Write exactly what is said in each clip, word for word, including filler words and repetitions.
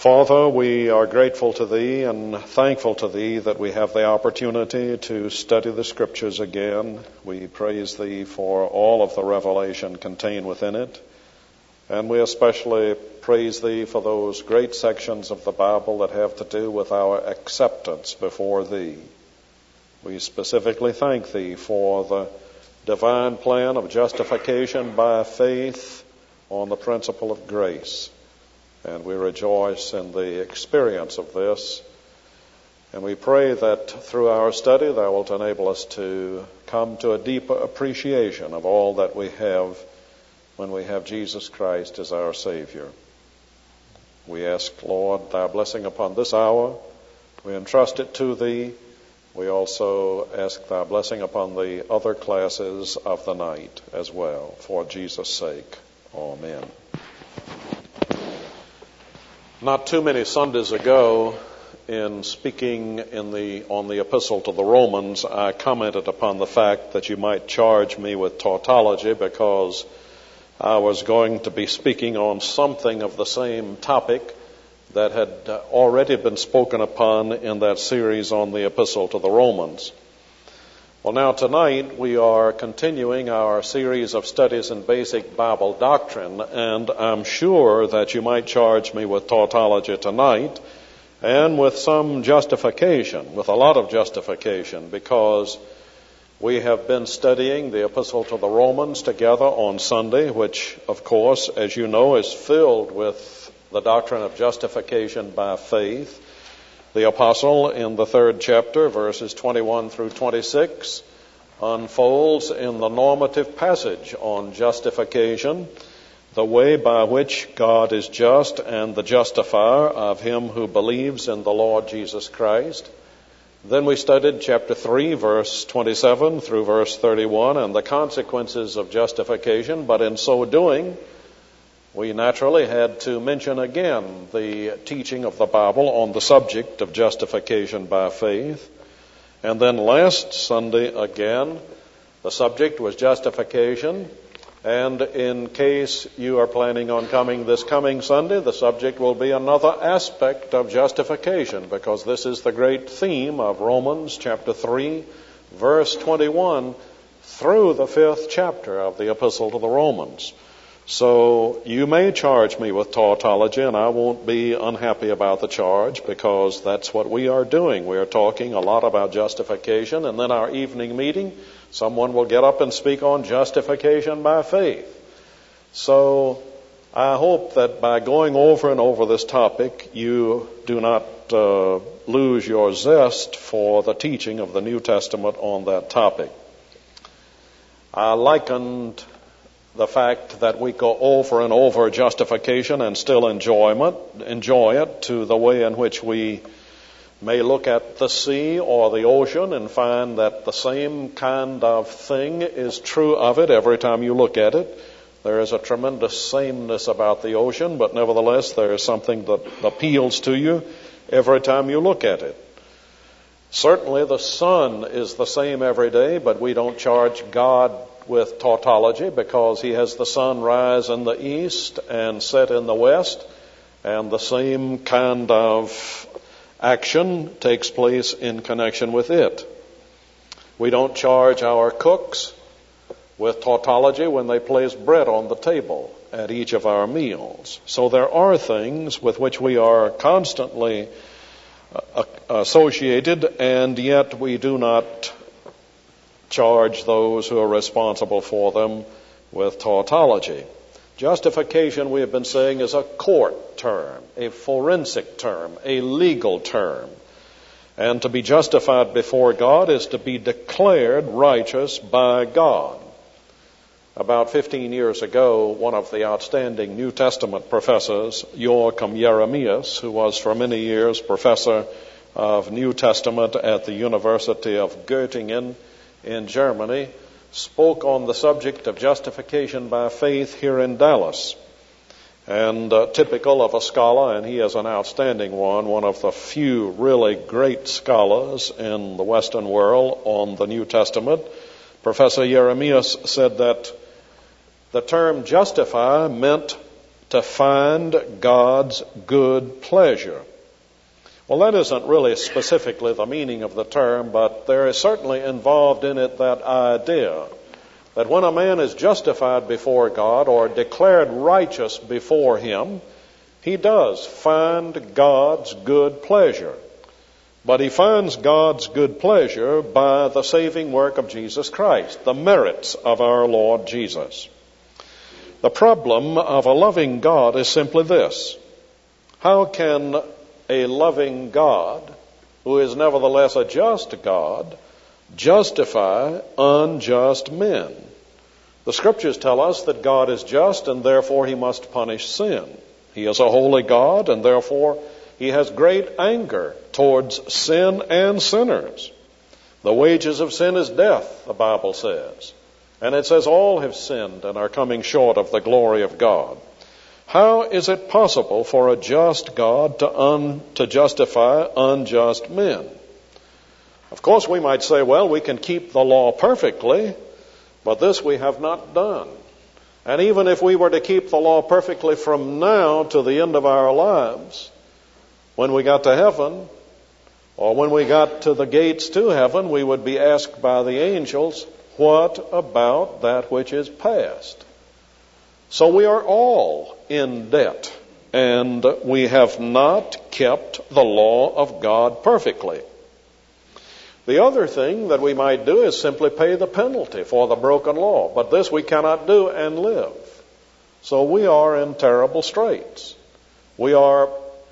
Father, we are grateful to Thee and thankful to Thee that we have the opportunity to study the Scriptures again. We praise Thee for all of the revelation contained within it. And we especially praise Thee for those great sections of the Bible that have to do with our acceptance before Thee. We specifically thank Thee for the divine plan of justification by faith on the principle of grace. And we rejoice in the experience of this. And we pray that through our study Thou wilt enable us to come to a deeper appreciation of all that we have when we have Jesus Christ as our Savior. We ask, Lord, Thy blessing upon this hour. We entrust it to Thee. We also ask Thy blessing upon the other classes of the night as well, for Jesus' sake. Amen. Not too many Sundays ago, in speaking in the on the epistle to the Romans, I commented upon the fact that you might charge me with tautology because I was going to be speaking on something of the same topic that had already been spoken upon in that series on the epistle to the Romans. Well, now tonight we are continuing our series of studies in basic Bible doctrine, and I'm sure that you might charge me with tautology tonight and with some justification, with a lot of justification, because we have been studying the epistle to the Romans together on Sunday, which, of course, as you know, is filled with the doctrine of justification by faith. The apostle in the third chapter, verses twenty-one through twenty-six, unfolds in the normative passage on justification the way by which God is just and the justifier of him who believes in the Lord Jesus Christ. Then we studied chapter three, verse twenty-seven through verse thirty-one, and the consequences of justification, but in so doing, we naturally had to mention again the teaching of the Bible on the subject of justification by faith. And then last Sunday again, the subject was justification. And in case you are planning on coming this coming Sunday, the subject will be another aspect of justification, because this is the great theme of Romans chapter three, verse twenty-one, through the fifth chapter of the epistle to the Romans. So you may charge me with tautology, and I won't be unhappy about the charge, because that's what we are doing. We are talking a lot about justification, and then our evening meeting, someone will get up and speak on justification by faith. So I hope that by going over and over this topic, you do not uh, lose your zest for the teaching of the New Testament on that topic. I likened the fact that we go over and over justification and still enjoyment, enjoy it to the way in which we may look at the sea or the ocean and find that the same kind of thing is true of it every time you look at it. There is a tremendous sameness about the ocean, but nevertheless there is something that appeals to you every time you look at it. Certainly the sun is the same every day, but we don't charge God with tautology, because he has the sun rise in the east and set in the west, and the same kind of action takes place in connection with it. We don't charge our cooks with tautology when they place bread on the table at each of our meals. So there are things with which we are constantly uh, associated, and yet we do not charge those who are responsible for them with tautology. Justification, we have been saying, is a court term, a forensic term, a legal term. And to be justified before God is to be declared righteous by God. About fifteen years ago, one of the outstanding New Testament professors, Joachim Jeremias, who was for many years professor of New Testament at the University of Göttingen in Germany, spoke on the subject of justification by faith here in Dallas. And uh, typical of a scholar, and he is an outstanding one, one of the few really great scholars in the Western world on the New Testament, Professor Jeremias said that the term justify meant to to find God's good pleasure. Well, that isn't really specifically the meaning of the term, but there is certainly involved in it that idea that when a man is justified before God or declared righteous before Him, he does find God's good pleasure. But he finds God's good pleasure by the saving work of Jesus Christ, the merits of our Lord Jesus. The problem of a loving God is simply this: how can a loving God, who is nevertheless a just God, justify unjust men? The Scriptures tell us that God is just and therefore He must punish sin. He is a holy God and therefore He has great anger towards sin and sinners. The wages of sin is death, the Bible says. And it says all have sinned and are coming short of the glory of God. How is it possible for a just God to, un, to justify unjust men? Of course, we might say, well, we can keep the law perfectly, but this we have not done. And even if we were to keep the law perfectly from now to the end of our lives, when we got to heaven, or when we got to the gates to heaven, we would be asked by the angels, what about that which is past? So we are all in debt, and we have not kept the law of God perfectly. The other thing that we might do is simply pay the penalty for the broken law, but this we cannot do and live. So we are in terrible straits. We are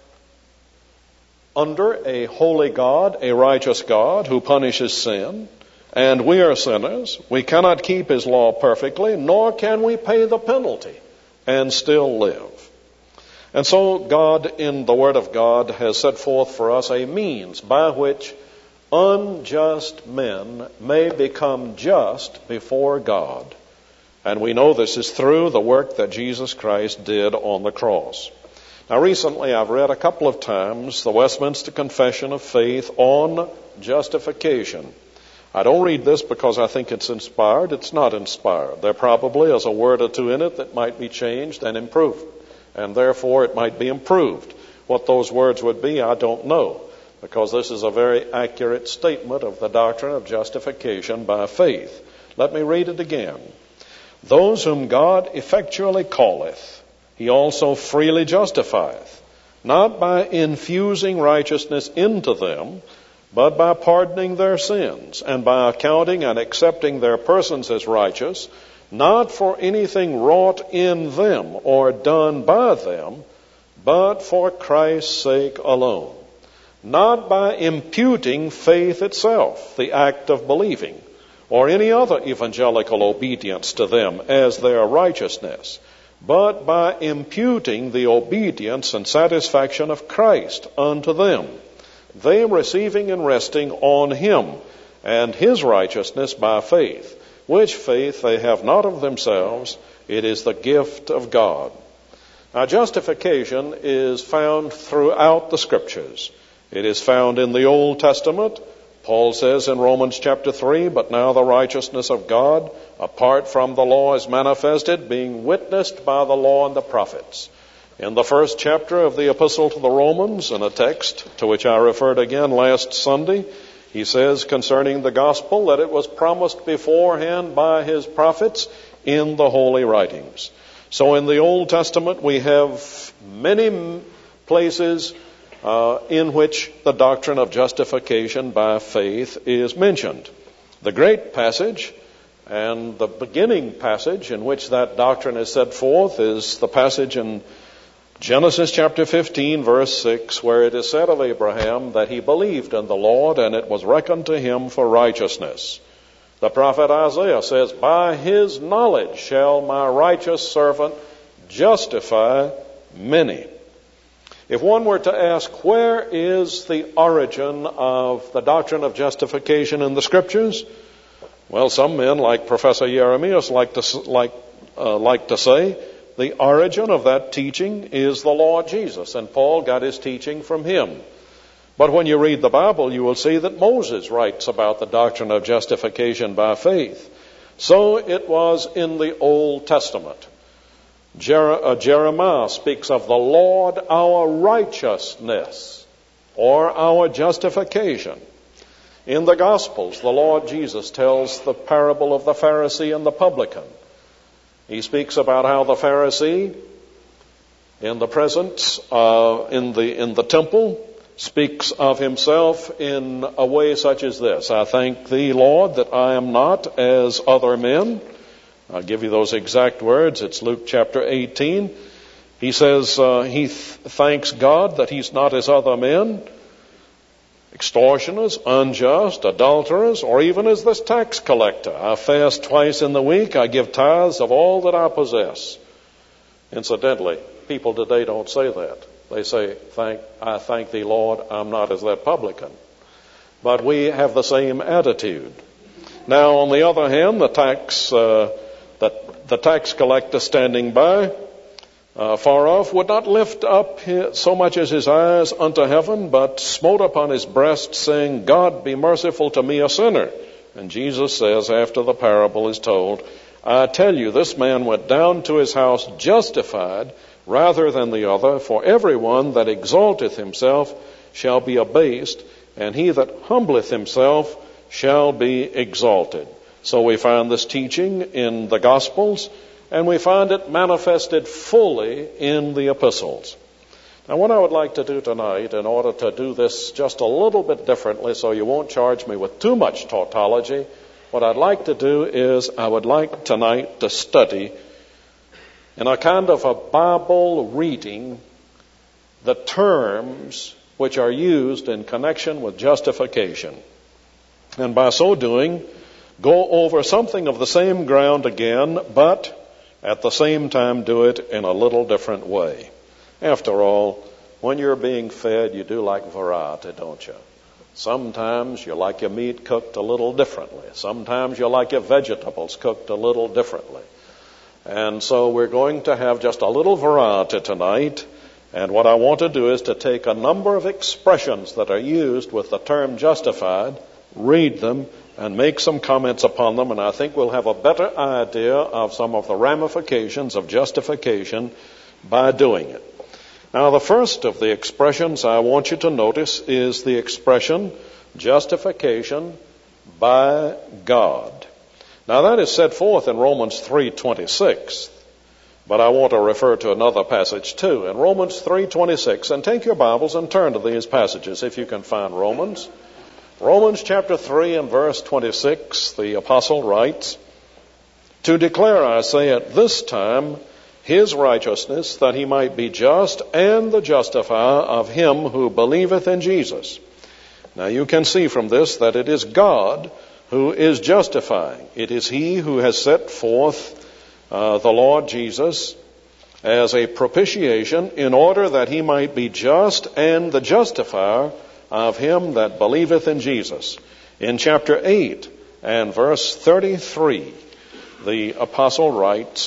under a holy God, a righteous God who punishes sin, and we are sinners. We cannot keep His law perfectly, nor can we pay the penalty and still live. And so God, in the Word of God, has set forth for us a means by which unjust men may become just before God. And we know this is through the work that Jesus Christ did on the cross. Now, recently I've read a couple of times the Westminster Confession of Faith on justification. I don't read this because I think it's inspired. It's not inspired. There probably is a word or two in it that might be changed and improved, and therefore it might be improved. What those words would be, I don't know, because this is a very accurate statement of the doctrine of justification by faith. Let me read it again. Those whom God effectually calleth, He also freely justifieth, not by infusing righteousness into them, but by pardoning their sins, and by accounting and accepting their persons as righteous, not for anything wrought in them or done by them, but for Christ's sake alone. Not by imputing faith itself, the act of believing, or any other evangelical obedience to them as their righteousness, but by imputing the obedience and satisfaction of Christ unto them, they receiving and resting on Him and His righteousness by faith, which faith they have not of themselves, it is the gift of God. Now, justification is found throughout the Scriptures. It is found in the Old Testament. Paul says in Romans chapter three, but now the righteousness of God, apart from the law, is manifested, being witnessed by the law and the prophets. In the first chapter of the Epistle to the Romans, in a text to which I referred again last Sunday, he says concerning the gospel that it was promised beforehand by His prophets in the holy writings. So in the Old Testament we have many places uh, in which the doctrine of justification by faith is mentioned. The great passage and the beginning passage in which that doctrine is set forth is the passage in Genesis chapter fifteen, verse six, where it is said of Abraham that he believed in the Lord and it was reckoned to him for righteousness. The prophet Isaiah says, by his knowledge shall my righteous servant justify many. If one were to ask, where is the origin of the doctrine of justification in the Scriptures? Well, some men, like Professor Jeremias, like to, like, uh, like to say, the origin of that teaching is the Lord Jesus, and Paul got his teaching from Him. But when you read the Bible, you will see that Moses writes about the doctrine of justification by faith. So it was in the Old Testament. Jer- uh, Jeremiah speaks of the Lord our righteousness or our justification. In the Gospels, the Lord Jesus tells the parable of the Pharisee and the publican. He speaks about how the Pharisee, in the presence, uh, in the in the temple, speaks of himself in a way such as this: I thank thee, Lord, that I am not as other men. I'll give you those exact words. It's Luke chapter eighteen. He says uh, he th- thanks God that he's not as other men, extortioners, unjust, adulterers, or even as this tax collector. I fast twice in the week. I give tithes of all that I possess. Incidentally, people today don't say that. They say, "Thank I thank thee, Lord, I'm not as that publican." But we have the same attitude. Now, on the other hand, the tax uh, that the tax collector standing by, uh, far off, would not lift up his, so much as his eyes unto heaven, but smote upon his breast, saying, God, be merciful to me, a sinner. And Jesus says, after the parable is told, I tell you, this man went down to his house justified rather than the other. For everyone that exalteth himself shall be abased, and he that humbleth himself shall be exalted. So we find this teaching in the Gospels, and we find it manifested fully in the epistles. Now, what I would like to do tonight, in order to do this just a little bit differently so you won't charge me with too much tautology, what I'd like to do is I would like tonight to study in a kind of a Bible reading the terms which are used in connection with justification. And by so doing, go over something of the same ground again, but at the same time do it in a little different way. After all, when you're being fed, you do like variety, don't you? Sometimes you like your meat cooked a little differently. Sometimes you like your vegetables cooked a little differently. And so we're going to have just a little variety tonight. And what I want to do is to take a number of expressions that are used with the term justified, read them, and make some comments upon them, and I think we'll have a better idea of some of the ramifications of justification by doing it. Now, the first of the expressions I want you to notice is the expression justification by God. Now, that is set forth in Romans three twenty-six, but I want to refer to another passage too. In Romans three twenty-six, and take your Bibles and turn to these passages if you can find Romans. Romans chapter three and verse twenty-six, the apostle writes, To declare, I say, at this time, his righteousness, that he might be just and the justifier of him who believeth in Jesus. Now you can see from this that it is God who is justifying. It is he who has set forth uh, the Lord Jesus as a propitiation in order that he might be just and the justifier of him that believeth in Jesus. In chapter eight and verse thirty-three, the apostle writes,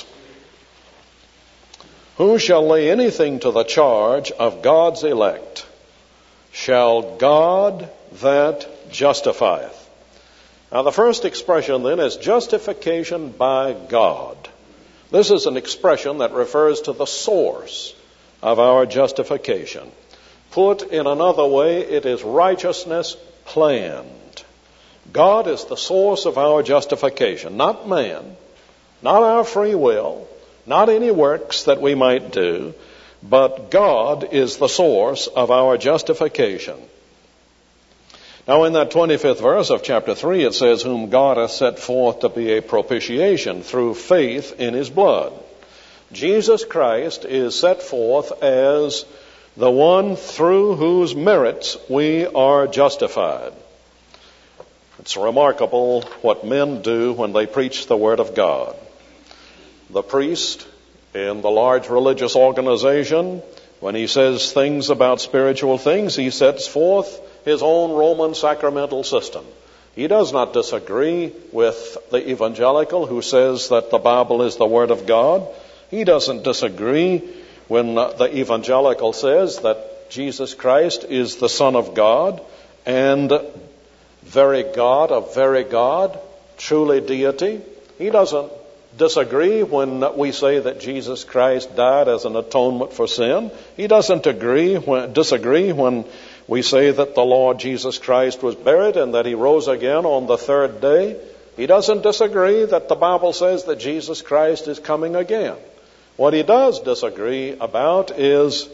Who shall lay anything to the charge of God's elect? Shall God that justifieth? Now the first expression then is justification by God. This is an expression that refers to the source of our justification. Put in another way, it is righteousness planned. God is the source of our justification, not man, not our free will, not any works that we might do, but God is the source of our justification. Now in that twenty-fifth verse of chapter three, it says, Whom God hath set forth to be a propitiation through faith in his blood. Jesus Christ is set forth as the one through whose merits we are justified. It's remarkable what men do when they preach the Word of God. The priest in the large religious organization, when he says things about spiritual things, he sets forth his own Roman sacramental system. He does not disagree with the evangelical who says that the Bible is the Word of God. He doesn't disagree when the evangelical says that Jesus Christ is the Son of God and very God of very God, truly deity. He doesn't disagree when we say that Jesus Christ died as an atonement for sin. He doesn't agree when, disagree when we say that the Lord Jesus Christ was buried and that he rose again on the third day. He doesn't disagree that the Bible says that Jesus Christ is coming again. What he does disagree about is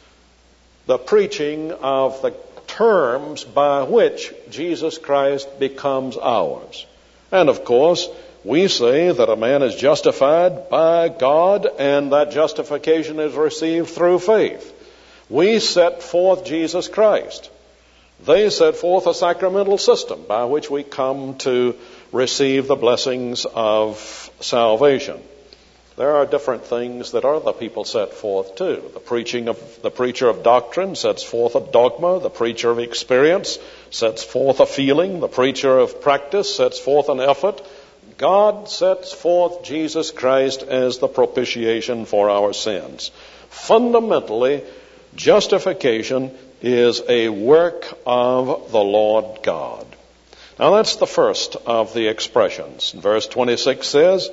the preaching of the terms by which Jesus Christ becomes ours. And of course, we say that a man is justified by God and that justification is received through faith. We set forth Jesus Christ. They set forth a sacramental system by which we come to receive the blessings of salvation. There are different things that other people set forth too. The preaching of the preacher of doctrine sets forth a dogma. The preacher of experience sets forth a feeling. The preacher of practice sets forth an effort. God sets forth Jesus Christ as the propitiation for our sins. Fundamentally, justification is a work of the Lord God. Now that's the first of the expressions. Verse twenty-six says,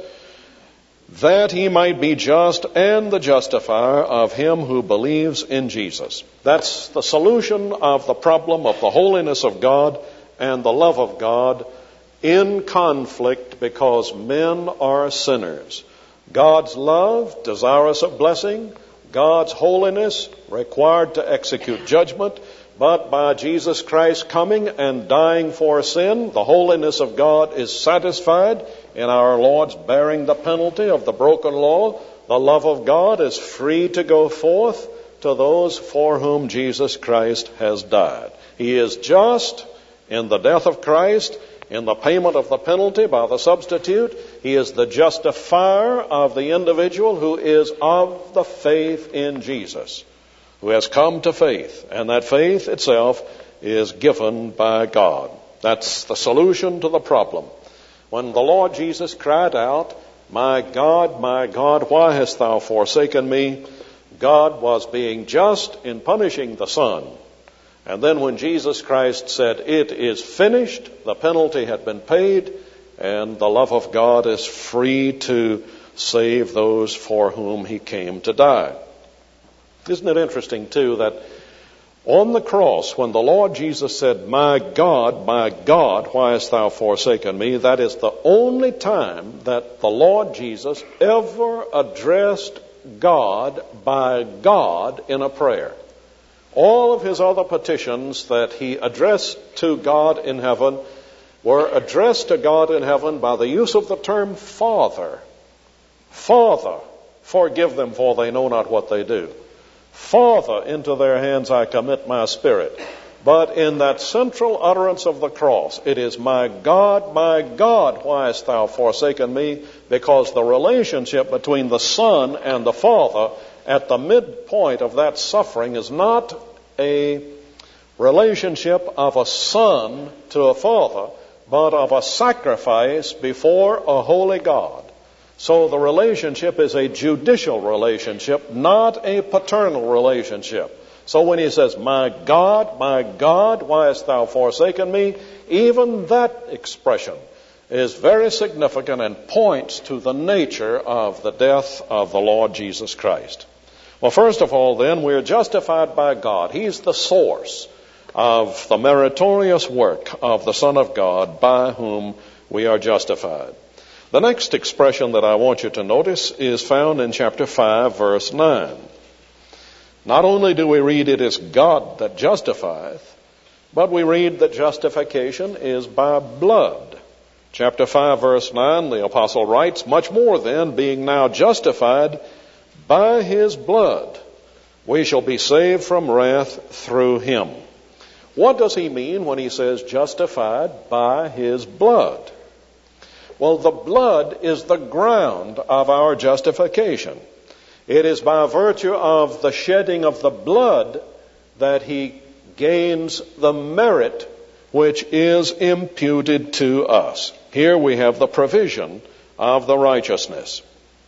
that he might be just and the justifier of him who believes in Jesus. That's the solution of the problem of the holiness of God and the love of God in conflict because men are sinners. God's love, desirous of blessing, God's holiness, required to execute judgment, but by Jesus Christ coming and dying for sin, the holiness of God is satisfied in our Lord's bearing the penalty of the broken law. The love of God is free to go forth to those for whom Jesus Christ has died. He is just in the death of Christ, in the payment of the penalty by the substitute. He is the justifier of the individual who is of the faith in Jesus, who has come to faith, and that faith itself is given by God. That's the solution to the problem. When the Lord Jesus cried out, my God, my God, why hast thou forsaken me? God was being just in punishing the Son. And then when Jesus Christ said, it is finished, the penalty had been paid, and the love of God is free to save those for whom he came to die. Isn't it interesting, too, that on the cross, when the Lord Jesus said, my God, my God, why hast thou forsaken me? That is the only time that the Lord Jesus ever addressed God by God in a prayer. All of his other petitions that he addressed to God in heaven were addressed to God in heaven by the use of the term Father. Father, forgive them, for they know not what they do. Father, into their hands I commit my spirit. But in that central utterance of the cross, it is my God, my God, why hast thou forsaken me? Because the relationship between the Son and the Father at the midpoint of that suffering is not a relationship of a son to a father, but of a sacrifice before a holy God. So the relationship is a judicial relationship, not a paternal relationship. So when he says, my God, my God, why hast thou forsaken me? Even that expression is very significant and points to the nature of the death of the Lord Jesus Christ. Well, first of all, then, we are justified by God. He's the source of the meritorious work of the Son of God by whom we are justified. The next expression that I want you to notice is found in chapter five, verse nine. Not only do we read it is God that justifieth, but we read that justification is by blood. Chapter five, verse nine, the apostle writes, much more then, being now justified by his blood, we shall be saved from wrath through him. What does he mean when he says justified by his blood? Well, the blood is the ground of our justification. It is by virtue of the shedding of the blood that he gains the merit which is imputed to us. Here we have the provision of the righteousness.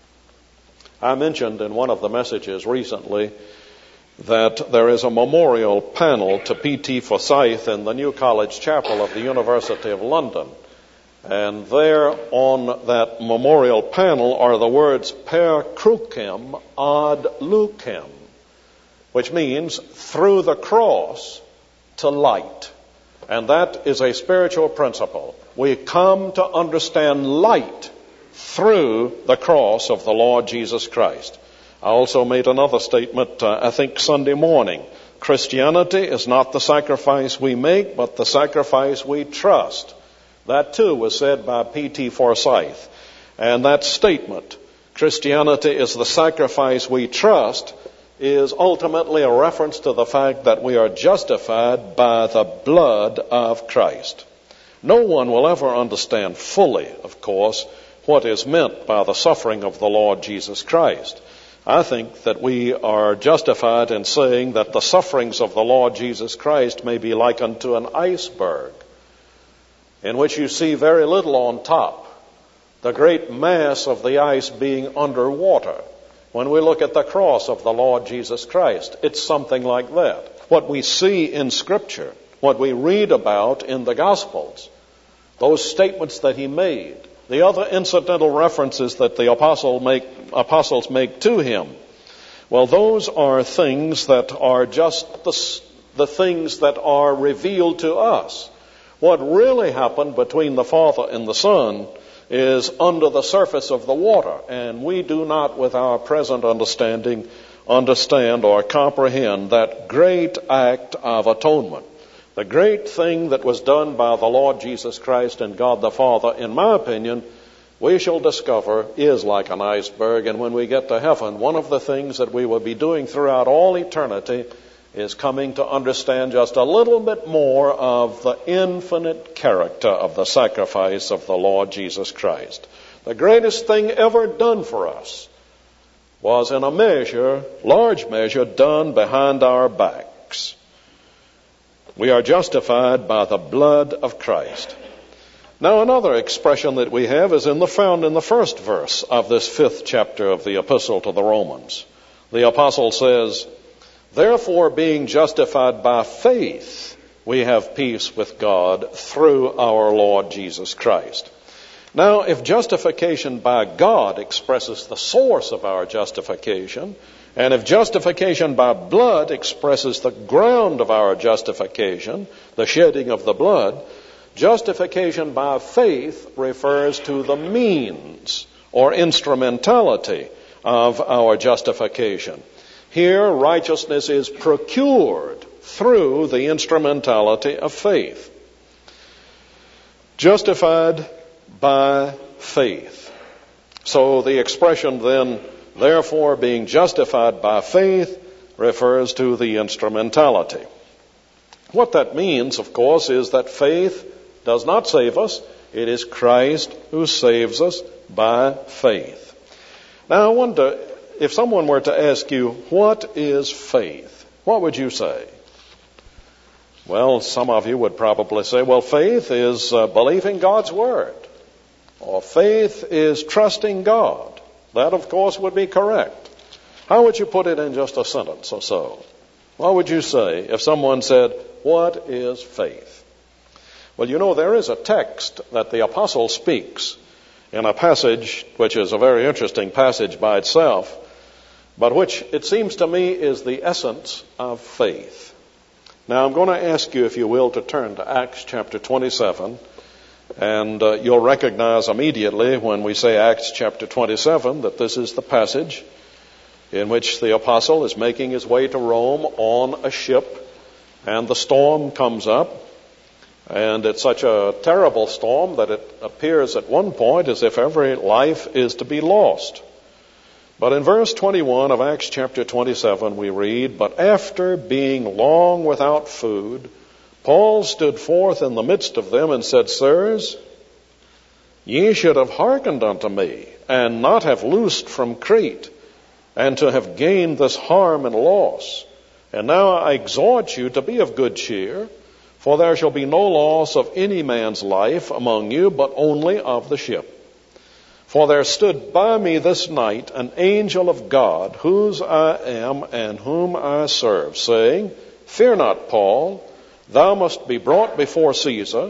I mentioned in one of the messages recently that there is a memorial panel to P T Forsyth in the New College Chapel of the University of London. And there on that memorial panel are the words per crucem ad lucem, which means through the cross to light. And that is a spiritual principle. We come to understand light through the cross of the Lord Jesus Christ. I also made another statement, uh, I think Sunday morning. Christianity is not the sacrifice we make, but the sacrifice we trust. That too was said by P T Forsyth. And that statement, Christianity is the sacrifice we trust, is ultimately a reference to the fact that we are justified by the blood of Christ. No one will ever understand fully, of course, what is meant by the suffering of the Lord Jesus Christ. I think that we are justified in saying that the sufferings of the Lord Jesus Christ may be likened to an iceberg, in which you see very little on top, the great mass of the ice being underwater. When we look at the cross of the Lord Jesus Christ, it's something like that. What we see in Scripture, what we read about in the Gospels, those statements that he made, the other incidental references that the apostle make, apostles make to him, well, those are things that are just the, the things that are revealed to us. What really happened between the Father and the Son is under the surface of the water, and we do not, with our present understanding, understand or comprehend that great act of atonement. The great thing that was done by the Lord Jesus Christ and God the Father, in my opinion, we shall discover is like an iceberg, and when we get to heaven, one of the things that we will be doing throughout all eternity is coming to understand just a little bit more of the infinite character of the sacrifice of the Lord Jesus Christ. The greatest thing ever done for us was in a measure, large measure, done behind our backs. We are justified by the blood of Christ. Now, another expression that we have is in the found in the first verse of this fifth chapter of the Epistle to the Romans. The apostle says, "Therefore, being justified by faith, we have peace with God through our Lord Jesus Christ." Now, if justification by God expresses the source of our justification, and if justification by blood expresses the ground of our justification, the shedding of the blood, justification by faith refers to the means or instrumentality of our justification. Here, righteousness is procured through the instrumentality of faith. Justified by faith. So the expression then, therefore, being justified by faith, refers to the instrumentality. What that means, of course, is that faith does not save us. It is Christ who saves us by faith. Now, I wonder, if someone were to ask you, what is faith? What would you say? Well, some of you would probably say, well, faith is uh, believing God's Word. Or faith is trusting God. That, of course, would be correct. How would you put it in just a sentence or so? What would you say if someone said, what is faith? Well, you know, there is a text that the apostle speaks in a passage which is a very interesting passage by itself, but which it seems to me is the essence of faith. Now, I'm going to ask you, if you will, to turn to Acts chapter twenty-seven, and uh, you'll recognize immediately when we say Acts chapter twenty-seven that this is the passage in which the apostle is making his way to Rome on a ship, and the storm comes up, and it's such a terrible storm that it appears at one point as if every life is to be lost. But in verse twenty-one of Acts chapter twenty-seven we read, "But after being long without food, Paul stood forth in the midst of them and said, Sirs, ye should have hearkened unto me, and not have loosed from Crete, and to have gained this harm and loss. And now I exhort you to be of good cheer, for there shall be no loss of any man's life among you, but only of the ship. For there stood by me this night an angel of God, whose I am and whom I serve, saying, Fear not, Paul, thou must be brought before Caesar,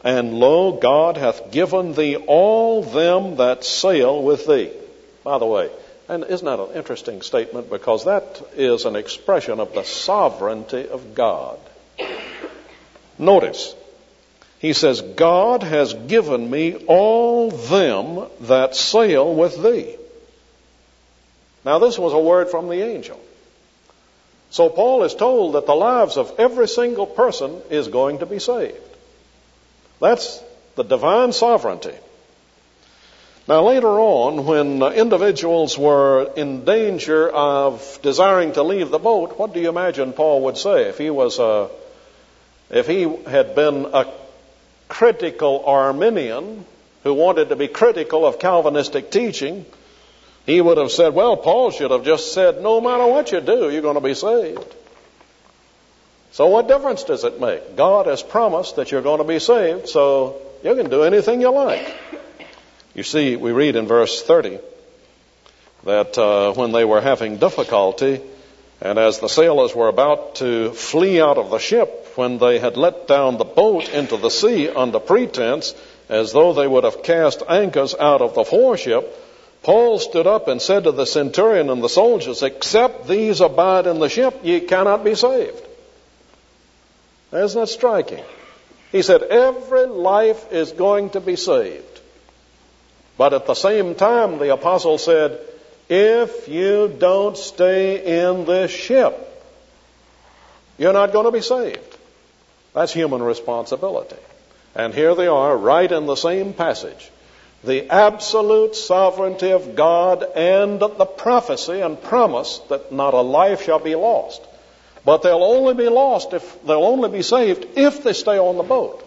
And lo, God hath given thee all them that sail with thee. By the way, and isn't that an interesting statement? Because that is an expression of the sovereignty of God. Notice, he says, God has given me all them that sail with thee. Now, this was a word from the angel. So Paul is told that the lives of every single person is going to be saved. That's the divine sovereignty. Now, later on, when individuals were in danger of desiring to leave the boat, what do you imagine Paul would say if he was a, if he had been a critical Arminian who wanted to be critical of Calvinistic teaching? He would have said, well, Paul should have just said, no matter what you do, you're going to be saved. So what difference does it make? God has promised that you're going to be saved, so you can do anything you like. You see, we read in verse thirty that uh, when they were having difficulty, and as the sailors were about to flee out of the ship, when they had let down the boat into the sea under pretense, as though they would have cast anchors out of the foreship, Paul stood up and said to the centurion and the soldiers, except these abide in the ship, ye cannot be saved. Isn't that striking? He said, every life is going to be saved. But at the same time, the apostle said, if you don't stay in this ship, you're not going to be saved. That's human responsibility. And here they are, right in the same passage. The absolute sovereignty of God and the prophecy and promise that not a life shall be lost. But they'll only be lost if, they'll only be saved if they stay on the boat.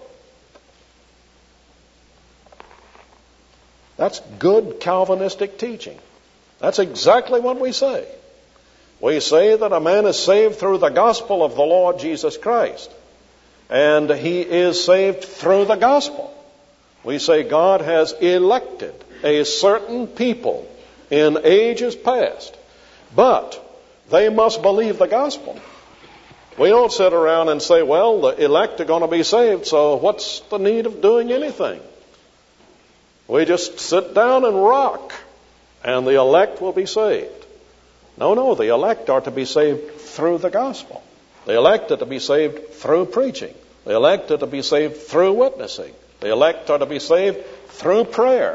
That's good Calvinistic teaching. That's exactly what we say. We say that a man is saved through the gospel of the Lord Jesus Christ. And he is saved through the gospel. We say God has elected a certain people in ages past. But they must believe the gospel. We don't sit around and say, well, the elect are going to be saved, so what's the need of doing anything? We just sit down and rock, and the elect will be saved. No, no, the elect are to be saved through the gospel. The elect are to be saved through preaching. The elect are to be saved through witnessing. The elect are to be saved through prayer.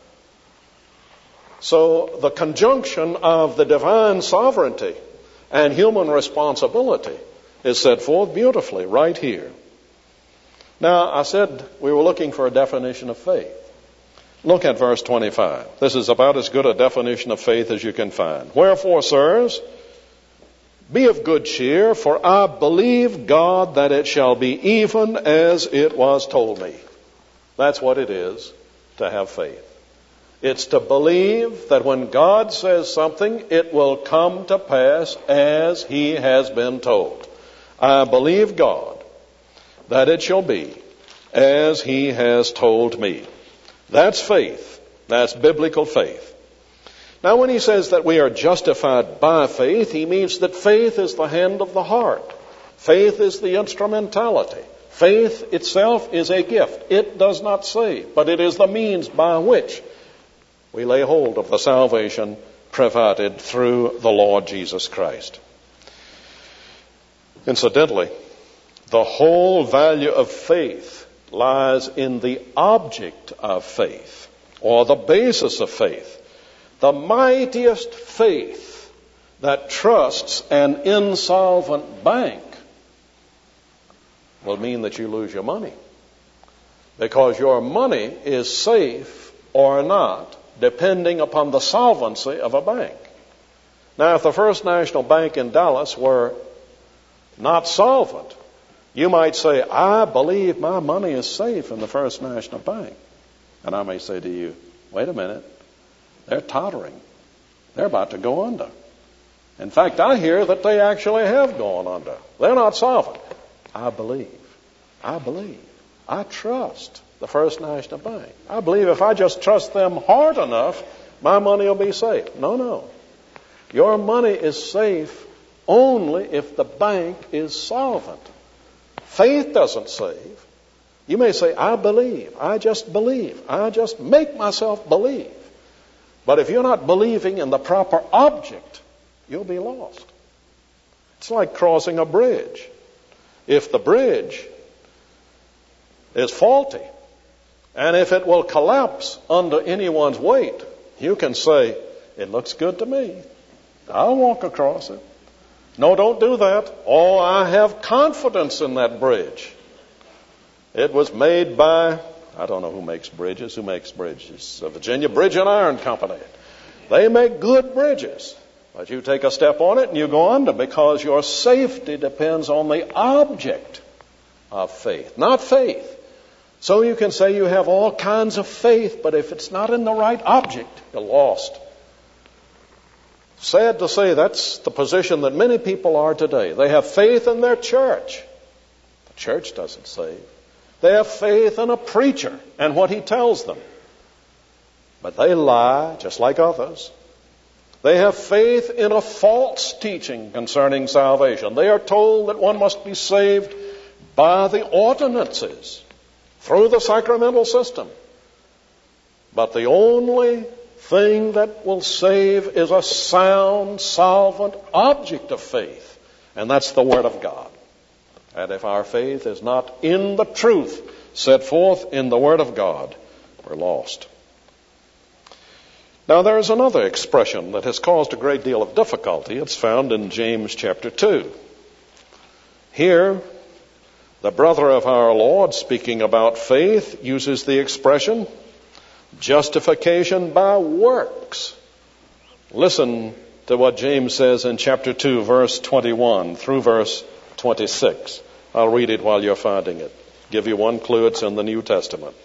So the conjunction of the divine sovereignty and human responsibility is set forth beautifully right here. Now, I said we were looking for a definition of faith. Look at verse twenty-five. This is about as good a definition of faith as you can find. Wherefore, sirs, be of good cheer, for I believe God that it shall be even as it was told me. That's what it is to have faith. It's to believe that when God says something, it will come to pass as He has been told. I believe God that it shall be as He has told me. That's faith. That's biblical faith. Now, when he says that we are justified by faith, he means that faith is the hand of the heart. Faith is the instrumentality. Faith itself is a gift. It does not save, but it is the means by which we lay hold of the salvation provided through the Lord Jesus Christ. Incidentally, the whole value of faith lies in the object of faith, or the basis of faith. The mightiest faith that trusts an insolvent bank will mean that you lose your money, because your money is safe or not depending upon the solvency of a bank. Now, if the First National Bank in Dallas were not solvent, you might say, I believe my money is safe in the First National Bank. And I may say to you, wait a minute, they're tottering. They're about to go under. In fact, I hear that they actually have gone under. They're not solvent. I believe. I believe. I trust the First National Bank. I believe if I just trust them hard enough, my money will be safe. No, no. Your money is safe only if the bank is solvent. Faith doesn't save. You may say, I believe. I just believe. I just make myself believe. But if you're not believing in the proper object, you'll be lost. It's like crossing a bridge. If the bridge is faulty, and if it will collapse under anyone's weight, you can say, it looks good to me. I'll walk across it. No, don't do that. Oh, I have confidence in that bridge. It was made by, I don't know who makes bridges. Who makes bridges? The Virginia Bridge and Iron Company. They make good bridges. But you take a step on it and you go under, because your safety depends on the object of faith, not faith. So you can say you have all kinds of faith, but if it's not in the right object, you're lost. Sad to say, that's the position that many people are today. They have faith in their church. The church doesn't save. They have faith in a preacher and what he tells them. But they lie just like others. They have faith in a false teaching concerning salvation. They are told that one must be saved by the ordinances, through the sacramental system. But the only thing that will save is a sound, solvent object of faith, and that's the Word of God. And if our faith is not in the truth set forth in the Word of God, we're lost. Now, there is another expression that has caused a great deal of difficulty. It's found in James chapter two. Here, the brother of our Lord, speaking about faith, uses the expression justification by works. Listen to what James says in chapter two, verse twenty-one through verse twenty-six. I'll read it while you're finding it. Give you one clue, it's in the New Testament.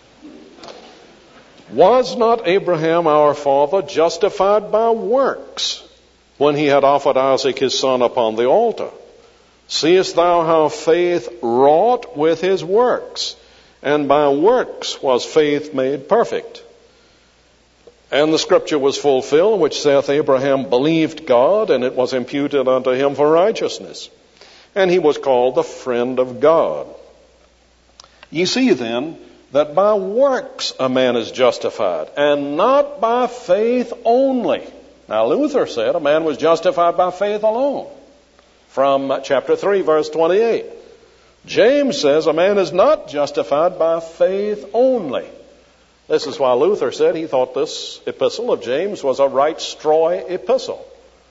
Was not Abraham our father justified by works when he had offered Isaac his son upon the altar? Seest thou how faith wrought with his works, and by works was faith made perfect? And the scripture was fulfilled, which saith, Abraham believed God, and it was imputed unto him for righteousness. And he was called the friend of God. Ye see then that by works a man is justified, and not by faith only. Now Luther said a man was justified by faith alone, from chapter three, verse twenty-eight. James says a man is not justified by faith only. This is why Luther said he thought this epistle of James was a right straw epistle,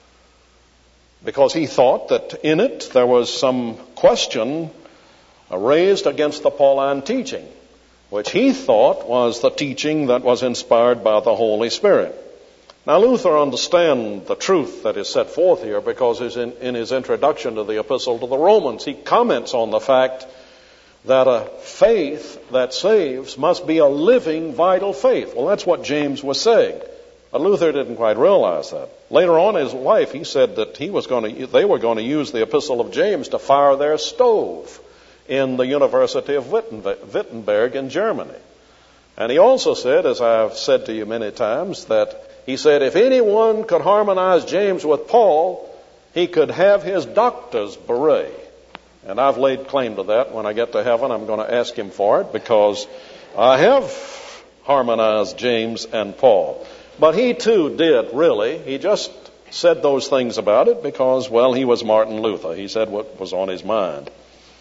because he thought that in it there was some question raised against the Pauline teaching, which he thought was the teaching that was inspired by the Holy Spirit. Now, Luther understands the truth that is set forth here, because in, in his introduction to the Epistle to the Romans, he comments on the fact that a faith that saves must be a living, vital faith. Well, that's what James was saying. But Luther didn't quite realize that. Later on in his life, he said that he was going to, they were going to use the Epistle of James to fire their stove in the University of Wittenberg in Germany. And he also said, as I've said to you many times, that he said if anyone could harmonize James with Paul, he could have his doctor's beret. And I've laid claim to that. When I get to heaven, I'm going to ask him for it, because I have harmonized James and Paul. But he too did, really. He just said those things about it because, well, he was Martin Luther. He said what was on his mind.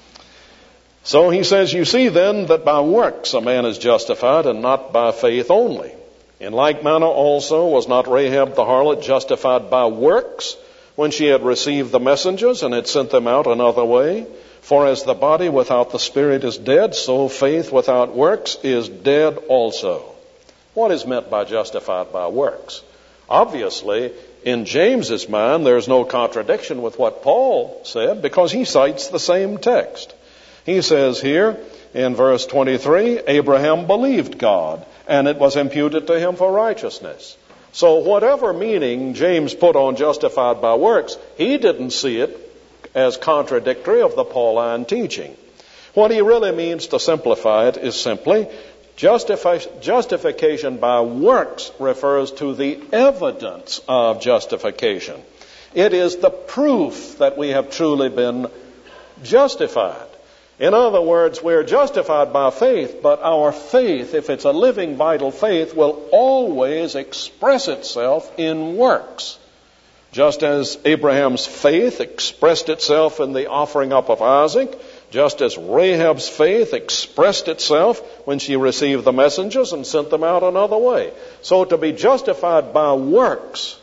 So he says, you see then that by works a man is justified, and not by faith only. In like manner also was not Rahab the harlot justified by works, when she had received the messengers and had sent them out another way? For as the body without the spirit is dead, so faith without works is dead also. What is meant by justified by works? Obviously, in James's mind, there's no contradiction with what Paul said, because he cites the same text. He says here in verse twenty-three, Abraham believed God, and it was imputed to him for righteousness. So whatever meaning James put on justified by works, he didn't see it as contradictory of the Pauline teaching. What he really means, to simplify it, is simply Justifi- justification by works refers to the evidence of justification. It is the proof that we have truly been justified. In other words, we're justified by faith, but our faith, if it's a living, vital faith, will always express itself in works. Just as Abraham's faith expressed itself in the offering up of Isaac, just as Rahab's faith expressed itself when she received the messengers and sent them out another way. So to be justified by works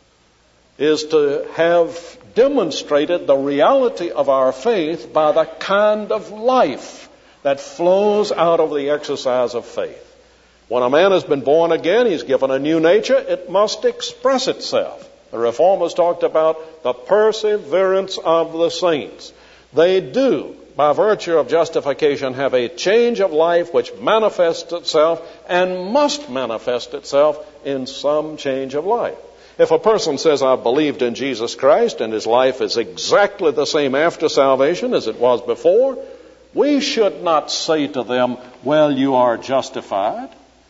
is to have demonstrated the reality of our faith by the kind of life that flows out of the exercise of faith. When a man has been born again, he's given a new nature, it must express itself. The Reformers talked about the perseverance of the saints. They do, by virtue of justification, have a change of life which manifests itself and must manifest itself in some change of life. If a person says, I've believed in Jesus Christ, and his life is exactly the same after salvation as it was before, we should not say to them, well, you are justified,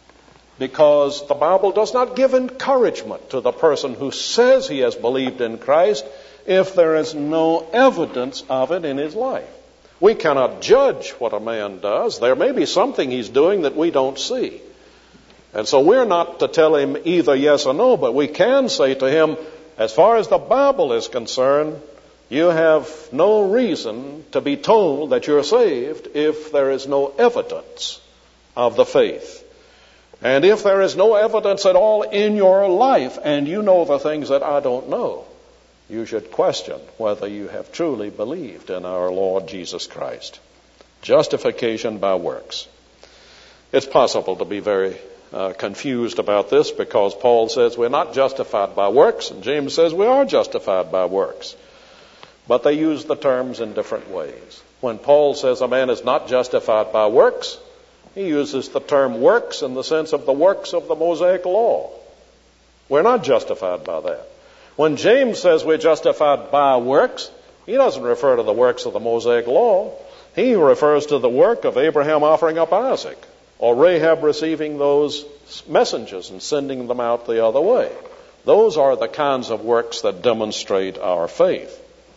because the Bible does not give encouragement to the person who says he has believed in Christ if there is no evidence of it in his life. We cannot judge what a man does. There may be something he's doing that we don't see. And so we're not to tell him either yes or no, but we can say to him, as far as the Bible is concerned, you have no reason to be told that you're saved if there is no evidence of the faith. And if there is no evidence at all in your life, and you know the things that I don't know, you should question whether you have truly believed in our Lord Jesus Christ. Justification by works. It's possible to be very uh, confused about this, because Paul says we're not justified by works, and James says we are justified by works. But they use the terms in different ways. When Paul says a man is not justified by works, he uses the term works in the sense of the works of the Mosaic law. We're not justified by that. When James says we're justified by works, he doesn't refer to the works of the Mosaic law. He refers to the work of Abraham offering up Isaac, or Rahab receiving those messengers and sending them out the other way. Those are the kinds of works that demonstrate our faith.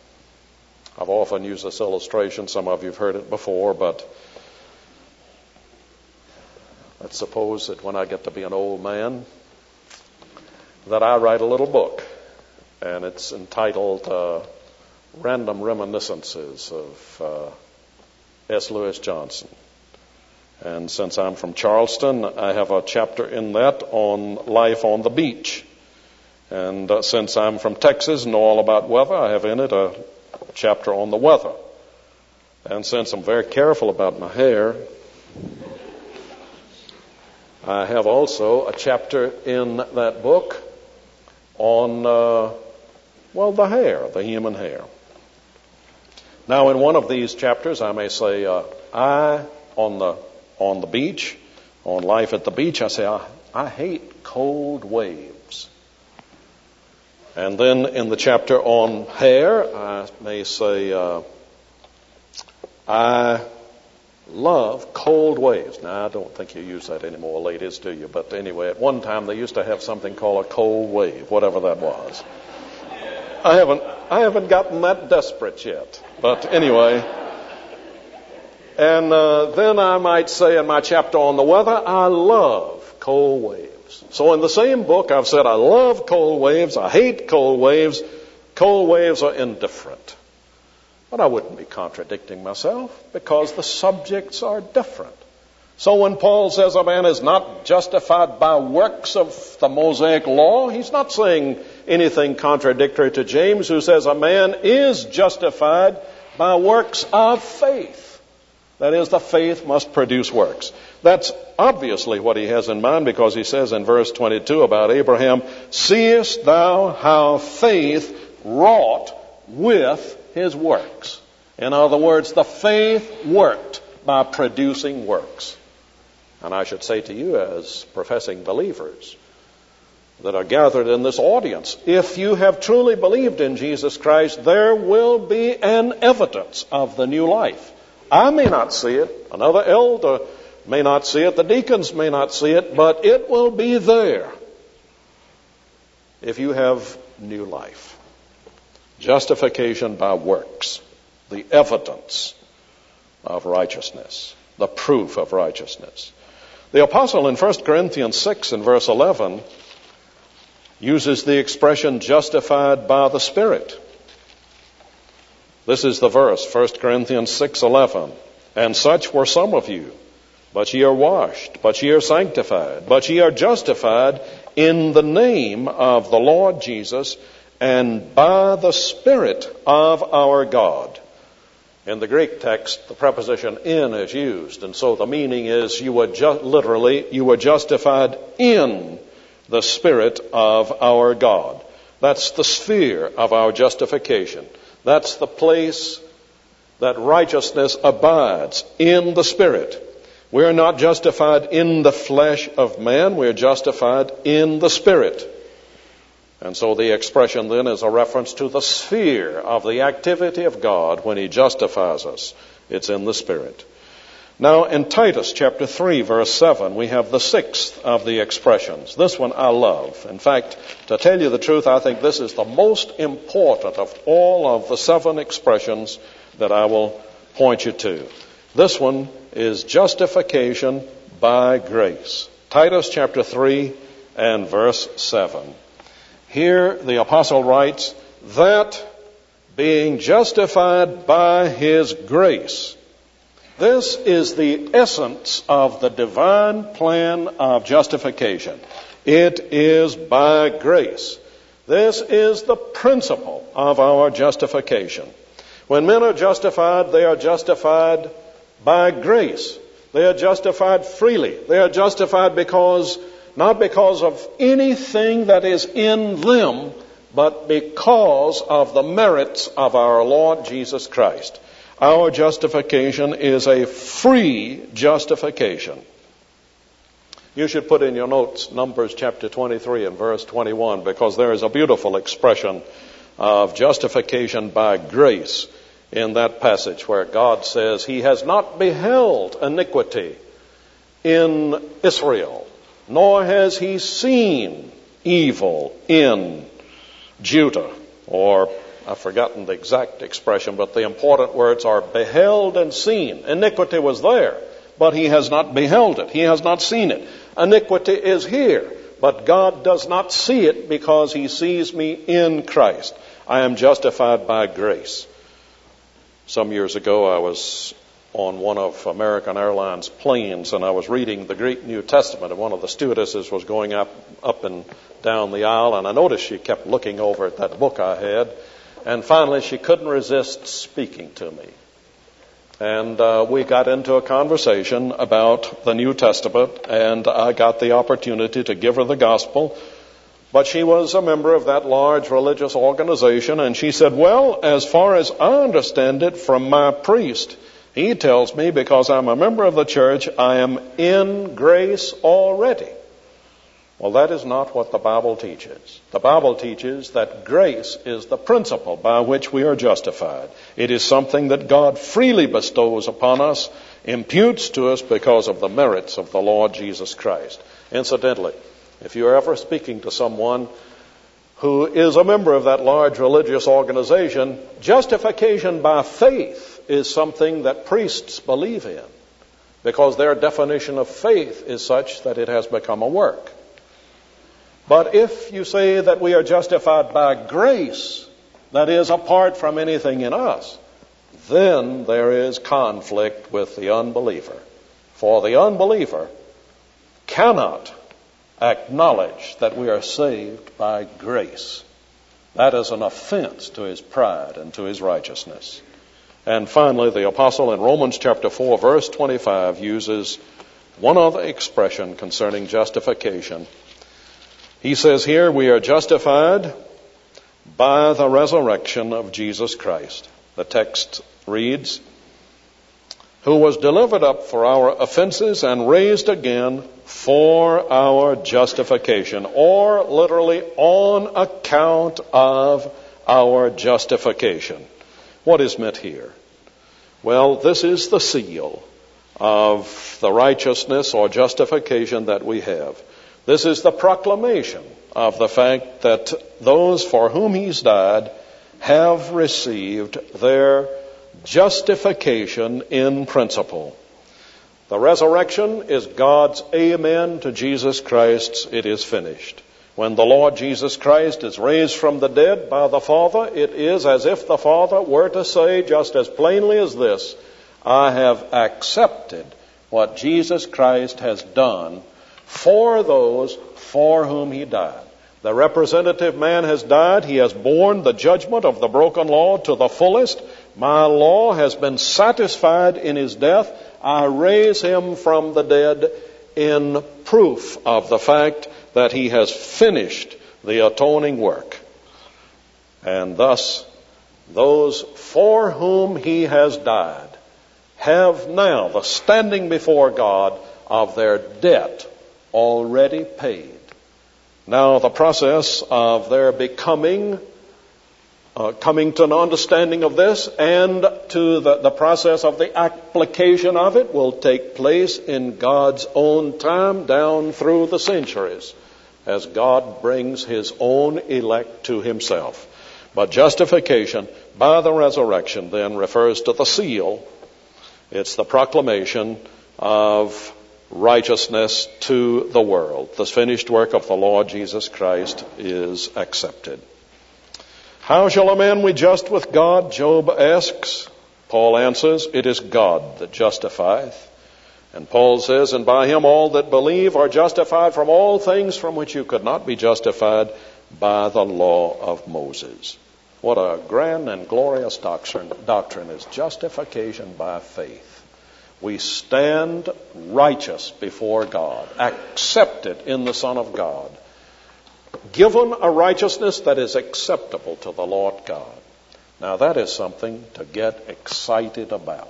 I've often used this illustration. Some of you have heard it before, but let's suppose that when I get to be an old man, that I write a little book, and it's entitled uh, Random Reminiscences of uh, S. Lewis Johnson. And since I'm from Charleston, I have a chapter in that on life on the beach. And uh, since I'm from Texas and know all about weather, I have in it a chapter on the weather. And since I'm very careful about my hair, I have also a chapter in that book on, uh, well, the hair, the human hair. Now, in one of these chapters, I may say, uh, I, on the on the beach, on life at the beach, I say, I, I hate cold waves. And then in the chapter on hair, I may say, uh, I love cold waves. Now, I don't think you use that anymore, ladies, do you? But anyway, at one time they used to have something called a cold wave, whatever that was. I haven't, I haven't gotten that desperate yet. But anyway, and uh, then I might say in my chapter on the weather, I love cold waves. So in the same book, I've said I love cold waves, I hate cold waves. Cold waves are indifferent. But I wouldn't be contradicting myself, because the subjects are different. So when Paul says a man is not justified by works of the Mosaic law, he's not saying anything contradictory to James, who says a man is justified by works of faith. That is, the faith must produce works. That's obviously what he has in mind, because he says in verse twenty-two about Abraham, seest thou how faith wrought with his works? In other words, the faith worked by producing works. And I should say to you, as professing believers that are gathered in this audience, if you have truly believed in Jesus Christ, there will be an evidence of the new life. I may not see it, another elder may not see it, the deacons may not see it, but it will be there if you have new life. Justification by works, the evidence of righteousness, the proof of righteousness. The apostle in First Corinthians six and verse eleven uses the expression justified by the Spirit. This is the verse, First Corinthians six eleven. And such were some of you, but ye are washed, but ye are sanctified, but ye are justified in the name of the Lord Jesus and by the Spirit of our God. In the Greek text, the preposition in is used, and so the meaning is you were ju- literally, you were justified in the Spirit of our God. That's the sphere of our justification. That's the place that righteousness abides, in the Spirit. We're not justified in the flesh of man, we're justified in the Spirit. And so the expression then is a reference to the sphere of the activity of God when He justifies us. It's in the Spirit. Now in Titus chapter three verse seven, we have the sixth of the expressions. This one I love. In fact, to tell you the truth, I think this is the most important of all of the seven expressions that I will point you to. This one is justification by grace. Titus chapter three and verse seven. Here the apostle writes, that being justified by His grace. This is the essence of the divine plan of justification. It is by grace. This is the principle of our justification. When men are justified, they are justified by grace. They are justified freely. They are justified because, not because of anything that is in them, but because of the merits of our Lord Jesus Christ. Our justification is a free justification. You should put in your notes Numbers chapter twenty-three and verse twenty-one, because there is a beautiful expression of justification by grace in that passage where God says He has not beheld iniquity in Israel, nor has He seen evil in Judah. Or, I've forgotten the exact expression, but the important words are beheld and seen. Iniquity was there, but He has not beheld it. He has not seen it. Iniquity is here, but God does not see it because He sees me in Christ. I am justified by grace. Some years ago, I was on one of American Airlines planes, and I was reading the Greek New Testament, and one of the stewardesses was going up, up and down the aisle, and I noticed she kept looking over at that book I had, and finally she couldn't resist speaking to me. And uh, we got into a conversation about the New Testament, and I got the opportunity to give her the gospel. But she was a member of that large religious organization, and she said, well, as far as I understand it from my priest, he tells me because I'm a member of the church, I am in grace already. Well, that is not what the Bible teaches. The Bible teaches that grace is the principle by which we are justified. It is something that God freely bestows upon us, imputes to us because of the merits of the Lord Jesus Christ. Incidentally, if you're ever speaking to someone who is a member of that large religious organization, justification by faith is something that priests believe in, because their definition of faith is such that it has become a work. But if you say that we are justified by grace, that is, apart from anything in us, then there is conflict with the unbeliever. For the unbeliever cannot acknowledge that we are saved by grace. That is an offense to his pride and to his righteousness. And finally, the apostle in Romans chapter four, verse twenty-five, uses one other expression concerning justification. He says here, we are justified by the resurrection of Jesus Christ. The text reads, who was delivered up for our offenses and raised again for our justification, or literally on account of our justification. What is meant here? Well, this is the seal of the righteousness or justification that we have. This is the proclamation of the fact that those for whom He's died have received their justification in principle. The resurrection is God's amen to Jesus Christ's "it is finished." When the Lord Jesus Christ is raised from the dead by the Father, it is as if the Father were to say just as plainly as this, "I have accepted what Jesus Christ has done for those for whom he died." The representative man has died. He has borne the judgment of the broken law to the fullest. My law has been satisfied in his death. I raise him from the dead in proof of the fact that he has finished the atoning work. And thus, those for whom he has died have now the standing before God of their debt already paid. Now, the process of their becoming, uh, coming to an understanding of this and to the, the process of the application of it will take place in God's own time down through the centuries as God brings his own elect to himself. But justification by the resurrection then refers to the seal. It's the proclamation of righteousness to the world. The finished work of the Lord Jesus Christ is accepted. How shall a man be just with God? Job asks. Paul answers, it is God that justifieth. And Paul says, and by him all that believe are justified from all things from which you could not be justified by the law of Moses. What a grand and glorious doctrine, doctrine is justification by faith. We stand righteous before God, accepted in the Son of God, given a righteousness that is acceptable to the Lord God. Now that is something to get excited about.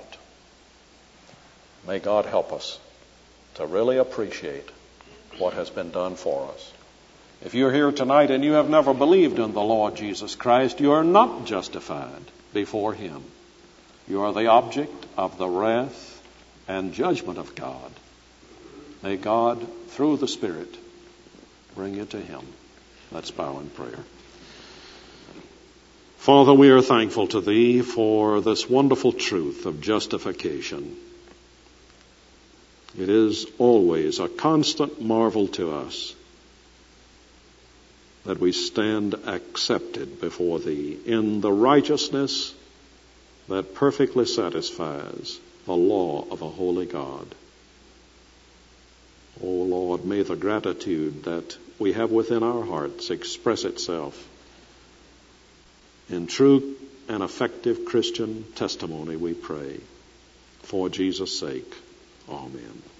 May God help us to really appreciate what has been done for us. If you're here tonight and you have never believed in the Lord Jesus Christ, you are not justified before him. You are the object of the wrath and judgment of God. May God, through the Spirit, bring you to him. Let's bow in prayer. Father, we are thankful to thee for this wonderful truth of justification. It is always a constant marvel to us that we stand accepted before thee in the righteousness that perfectly satisfies the law of a holy God. O Lord, may the gratitude that we have within our hearts express itself in true and effective Christian testimony, we pray. For Jesus' sake, amen.